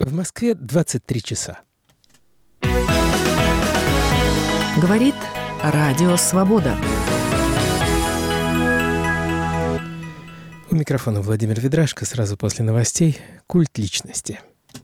В Москве 23 часа. Говорит Радио Свобода. У микрофона Владимир Ведрашко. Сразу после новостей «Культ личности».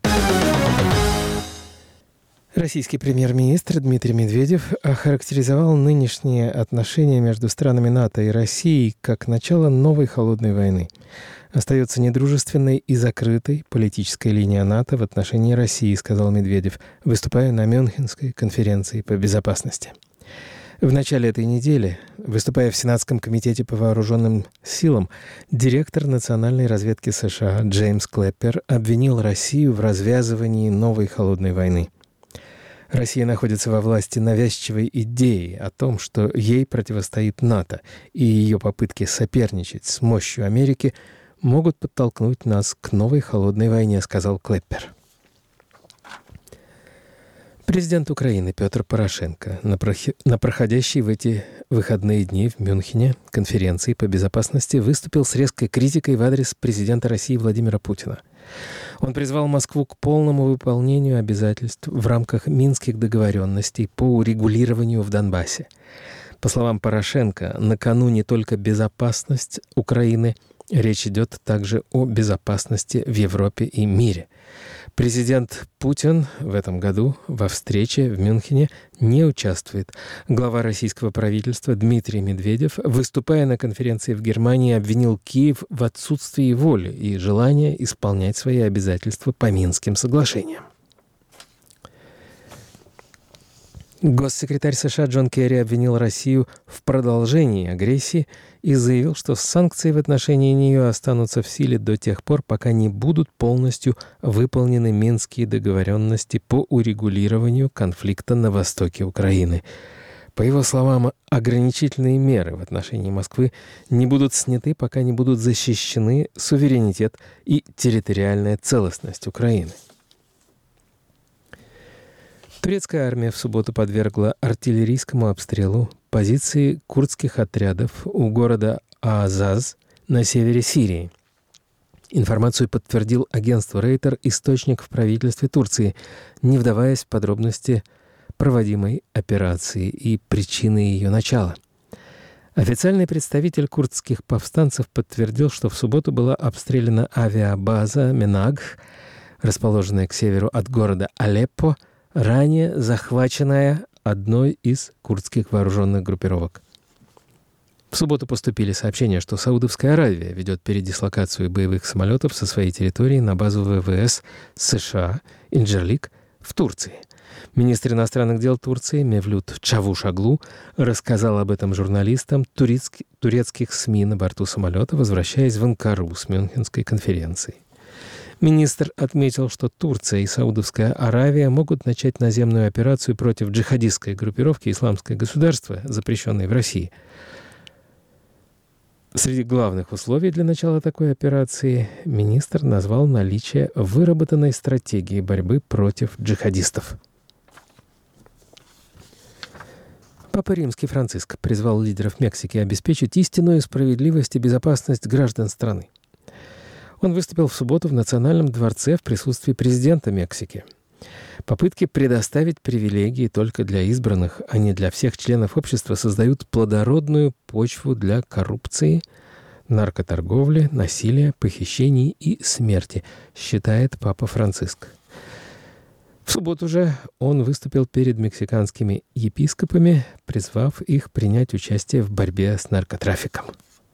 Российский премьер-министр Дмитрий Медведев охарактеризовал нынешние отношения между странами НАТО и Россией как начало новой холодной войны. Остается недружественной и закрытой политическая линия НАТО в отношении России, сказал Медведев, выступая на Мюнхенской конференции по безопасности. В начале этой недели, выступая в Сенатском комитете по вооруженным силам, директор национальной разведки США Джеймс Клэппер обвинил Россию в развязывании новой холодной войны. Россия находится во власти навязчивой идеи о том, что ей противостоит НАТО, и ее попытки соперничать с мощью Америки могут подтолкнуть нас к новой холодной войне, сказал Клэппер. Президент Украины Петр Порошенко на проходящей в эти выходные дни в Мюнхене конференции по безопасности выступил с резкой критикой в адрес президента России Владимира Путина. Он призвал Москву к полному выполнению обязательств в рамках Минских договоренностей по урегулированию в Донбассе. По словам Порошенко, на кону не только безопасность Украины, речь идет также о безопасности в Европе и мире. Президент Путин в этом году во встрече в Мюнхене не участвует. Глава российского правительства Дмитрий Медведев, выступая на конференции в Германии, обвинил Киев в отсутствии воли и желания исполнять свои обязательства по Минским соглашениям. Госсекретарь США Джон Керри обвинил Россию в продолжении агрессии и заявил, что санкции в отношении нее останутся в силе до тех пор, пока не будут полностью выполнены Минские договоренности по урегулированию конфликта на востоке Украины. По его словам, ограничительные меры в отношении Москвы не будут сняты, пока не будут защищены суверенитет и территориальная целостность Украины. Турецкая армия в субботу подвергла артиллерийскому обстрелу позиции курдских отрядов у города Аазаз на севере Сирии. Информацию подтвердил агентство Рейтер, источник в правительстве Турции, не вдаваясь в подробности проводимой операции и причины ее начала. Официальный представитель курдских повстанцев подтвердил, что в субботу была обстреляна авиабаза Менагх, расположенная к северу от города Алеппо, ранее захваченная одной из курдских вооруженных группировок. В субботу поступили сообщения, что Саудовская Аравия ведет передислокацию боевых самолетов со своей территории на базу ВВС США Инджалик в Турции. Министр иностранных дел Турции Мевлют Чавушоглу рассказал об этом журналистам турецких СМИ на борту самолета, возвращаясь в Анкару с Мюнхенской конференции. Министр отметил, что Турция и Саудовская Аравия могут начать наземную операцию против джихадистской группировки «Исламское государство», запрещенной в России. Среди главных условий для начала такой операции министр назвал наличие выработанной стратегии борьбы против джихадистов. Папа Римский Франциск призвал лидеров Мексики обеспечить истинную справедливость и безопасность граждан страны. Он выступил в субботу в Национальном дворце в присутствии президента Мексики. Попытки предоставить привилегии только для избранных, а не для всех членов общества, создают плодородную почву для коррупции, наркоторговли, насилия, похищений и смерти, считает Папа Франциск. В субботу же он выступил перед мексиканскими епископами, призвав их принять участие в борьбе с наркотрафиком.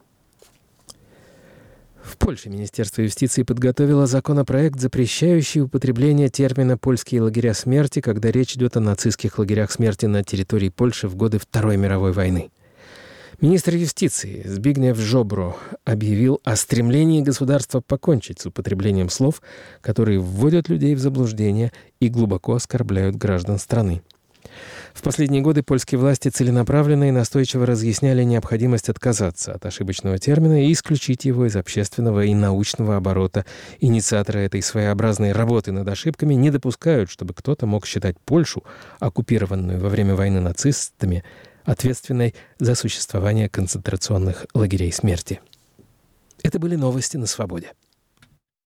В Польше Министерство юстиции подготовило законопроект, запрещающий употребление термина «польские лагеря смерти», когда речь идет о нацистских лагерях смерти на территории Польши в годы Второй мировой войны. Министр юстиции Збигнев Жобро объявил о стремлении государства покончить с употреблением слов, которые вводят людей в заблуждение и глубоко оскорбляют граждан страны. В последние годы польские власти целенаправленно и настойчиво разъясняли необходимость отказаться от ошибочного термина и исключить его из общественного и научного оборота. Инициаторы этой своеобразной работы над ошибками не допускают, чтобы кто-то мог считать Польшу, оккупированную во время войны нацистами, ответственной за существование концентрационных лагерей смерти. Это были новости на «Свободе».